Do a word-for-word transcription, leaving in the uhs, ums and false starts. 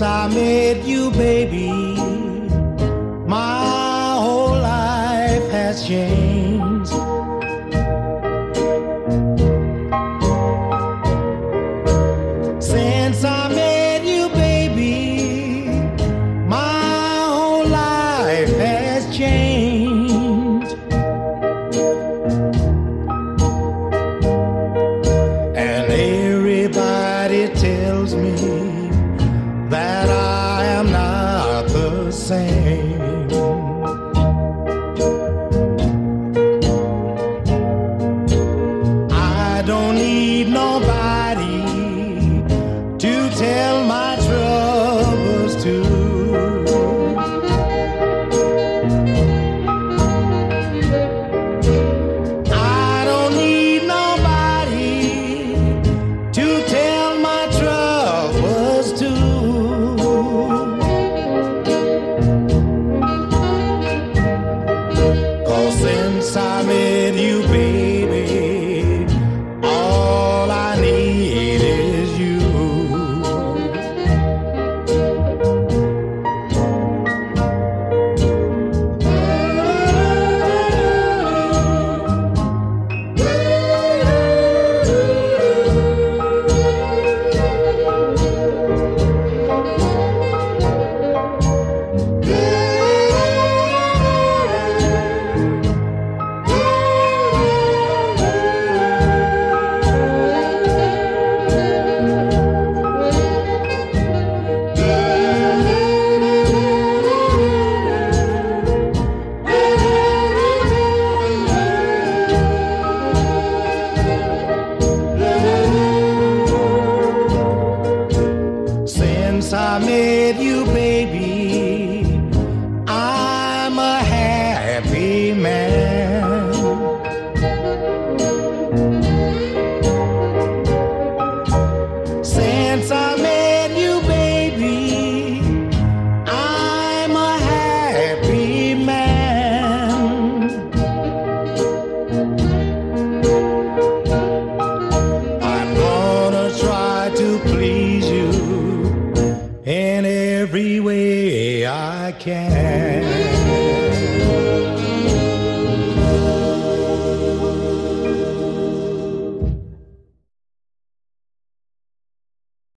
Since I met you, baby, my whole life has changed. Since I met you, baby, my whole life has changed. And everybody tells me that I am not the same. I don't need nobody to tell my troubles to. I don't need nobody to tell my troubles to. 'Cause since I met you, baby, all I need is you. Since I met you, baby, I'm a happy man. Since I met you, baby, I'm a happy man. I'm gonna try to please you in every way I can.